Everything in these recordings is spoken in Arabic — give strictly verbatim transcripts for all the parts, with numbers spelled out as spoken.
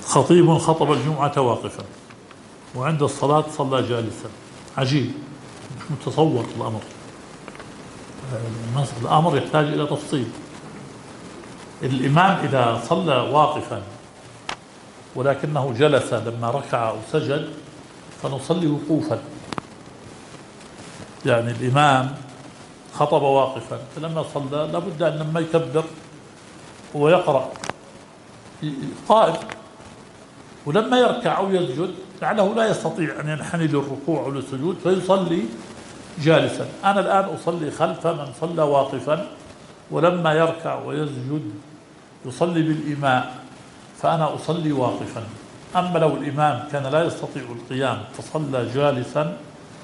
خطيب خطب الجمعة واقفا وعند الصلاة صلى جالسا. عجيب، مش متصور الأمر. الأمر يحتاج إلى تفصيل. الإمام إذا صلى واقفا ولكنه جلس لما ركع أو سجد فنصلي وقوفا. يعني الإمام خطب واقفا، فلما صلى لابد أن لما يكبر ويقرأ قائم، ولما يركع أو يسجد لعله لا يستطيع أن ينحني للركوع أو للسجود فيصلي جالسا. أنا الآن أصلي خلف من صلى واقفا ولما يركع ويسجد يصلي بالإمام، فأنا أصلي واقفا. أما لو الإمام كان لا يستطيع القيام فصلى جالسا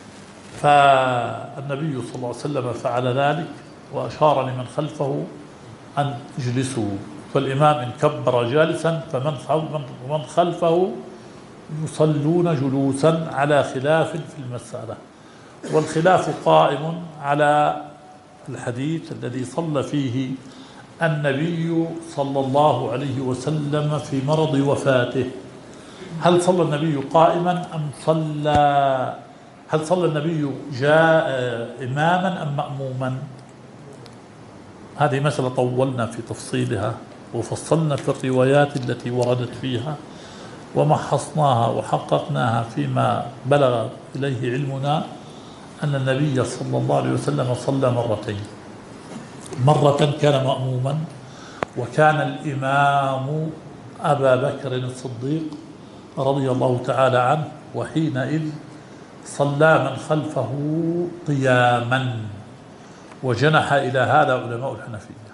فالنبي صلى الله عليه وسلم فعل ذلك وأشار لمن خلفه أن اجلسوا، فالإمام إن كبر جالسا فمن خلفه يصلون جلوسا على خلاف في المسألة. والخلاف قائم على الحديث الذي صلى فيه النبي صلى الله عليه وسلم في مرض وفاته. هل صلى النبي قائما أم صلى هل صلى النبي جاء إماما أم مأموما؟ هذه مسألة طولنا في تفصيلها وفصلنا في الروايات التي وردت فيها ومحصناها وحققناها فيما بلغ إليه علمنا أن النبي صلى الله عليه وسلم صلى مرتين. مرة كان مأموما وكان الإمام أبا بكر الصديق رضي الله تعالى عنه، وحينئذ صلى من خلفه قياما، وجنح إلى هذا علماء الحنفية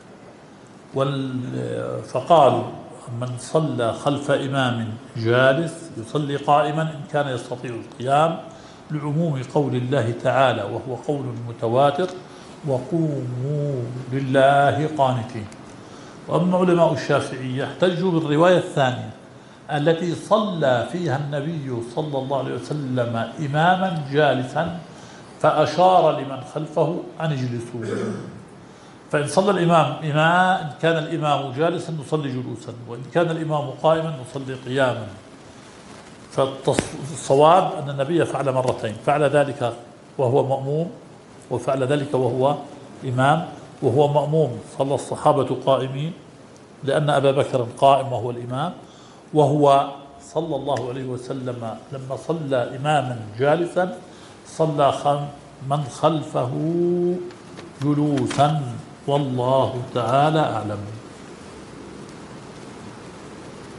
فقالوا من صلى خلف إمام جالس يصلي قائما إن كان يستطيع القيام، لعموم قول الله تعالى وهو قول متواتر: وقوموا لله قانتين. وأما علماء الشافعية احتجوا بالرواية الثانية التي صلى فيها النبي صلى الله عليه وسلم إماما جالسا فأشار لمن خلفه أن اجلسوا. فإن صلى الإمام إمام إن كان الإمام جالسا نصلي جلوسا، وإن كان الإمام قائما نصلي قياما. فالصواب أن النبي فعل مرتين، فعل ذلك وهو مأموم وفعل ذلك وهو إمام. وهو مأموم صلى الصحابة قائمين لأن أبا بكر قائم وهو الإمام، وهو صلى الله عليه وسلم لما صلى إماما جالسا صلى من خلفه جلوسا، والله تعالى أعلم.